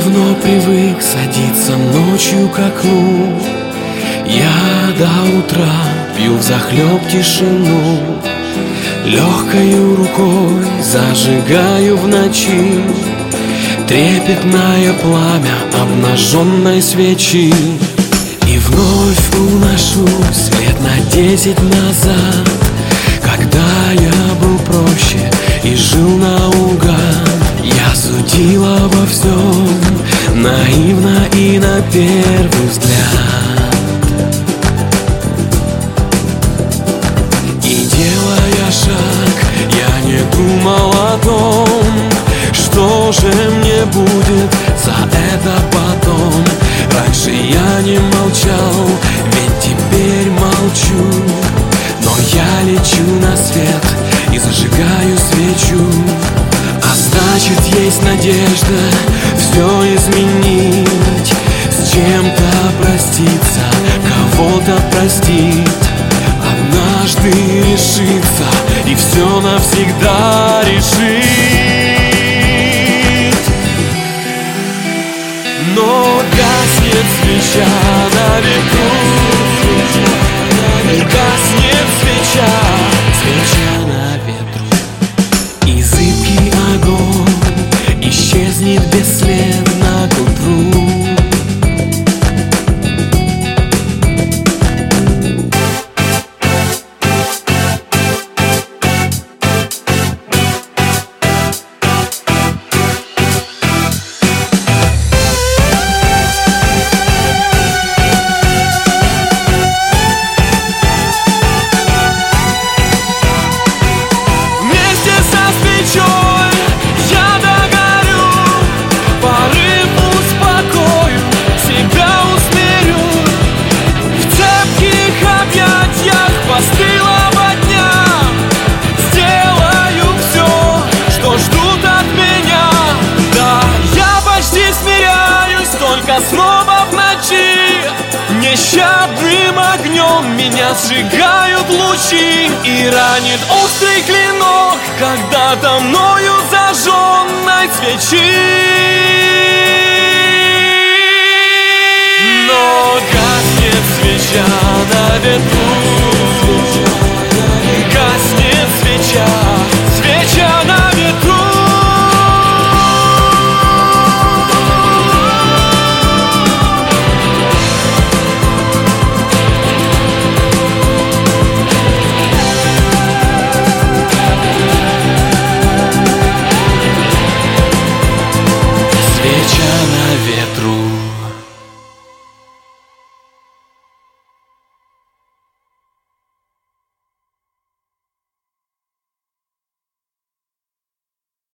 давно привык садиться ночью к окну. Я до утра пью взахлеб тишину, легкою рукой зажигаю в ночи трепетное пламя обнаженной свечи. И вновь уношусь лет на 10 назад, когда я был проще и жил наугад. Я судил обо всем наивно и на первый взгляд. И делая шаг, я не думал о том, что же мне будет за это потом. Раньше я не молчал, ведь теперь молчу. Но я лечу на свет и зажигаю свечу. А значит, есть надежда все изменить, с чем-то проститься, кого-то простить, однажды решиться и все навсегда решить. Но гаснет свеча на ветру, гаснет свеча, свеча на ветру. И зыбкий огонь исчезнет бесследно к утру. Снова в ночи нещадным огнем меня сжигают лучи, и ранит острый клинок когда-то мною зажженной свечи. Но гаснет свеча на ветру,